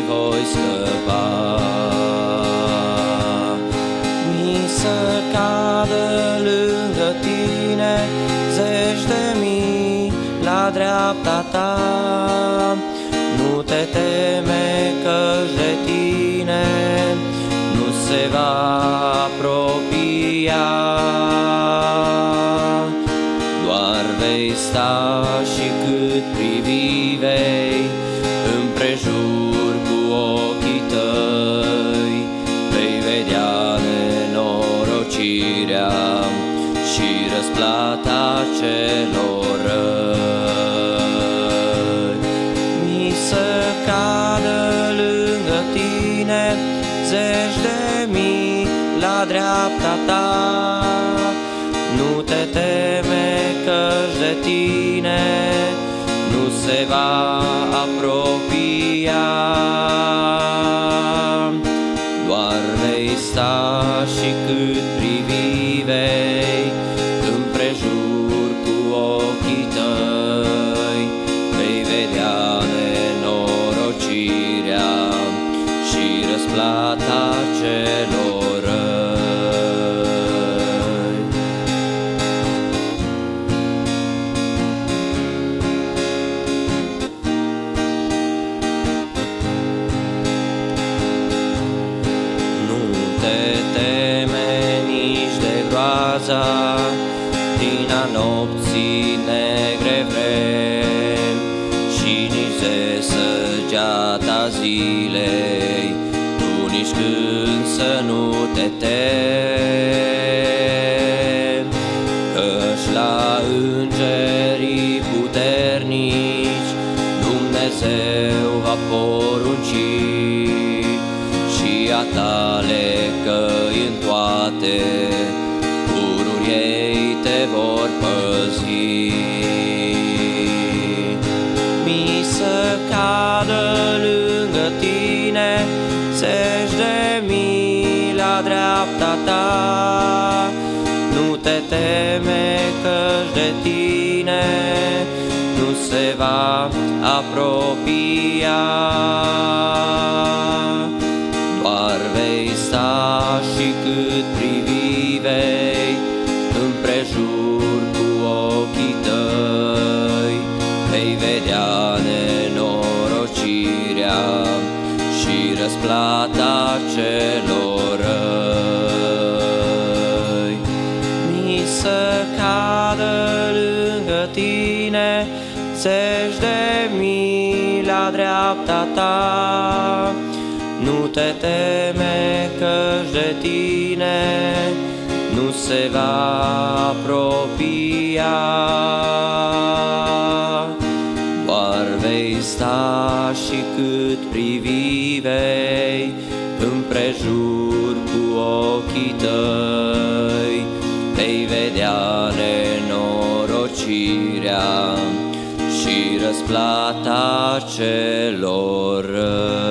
voi scăpa. Mi să cadă lângă tine zeci de mii la dreapta ta. Nu te teme că-și de tine nu se va apropia. Doar vei sta și cât privi vei împrejur cu ochii tăi, vei vedea nenorocirea și răsplata celor răi. Mi să cadă lângă tine zeci de mii la dreapta ta. Nu te teme că-și de tine nu se va apropia. Doar vei sta și cât privi vei împrejur cu ochii tăi, vei vedea nenorocirea și răsplata celor răi. Nu te teme nici de groaza din a nopții negre vremi și nici de săgeata zilei, tu nici când să nu te temi, căci la îngerii puternici Dumnezeu va porunci și a tale căi în toate pururi ei te vor păzi. Mi să cadă lângă tine zeci de mii la dreapta ta. Nu te teme că-și de tine nu se va apropia. Doar vei sta și cât privi vei împrejur cu ochii tăi, vei vedea nenorocirea și răsplata celor răi. Mi să cadă lângă tine zeci de mii la dreapta ta. Nu te teme că-și de tine nu se va apropia. Doar vei sta și cât privi vei împrejur cu ochii tăi, vei vedea nenorocirea și răsplata celor răi.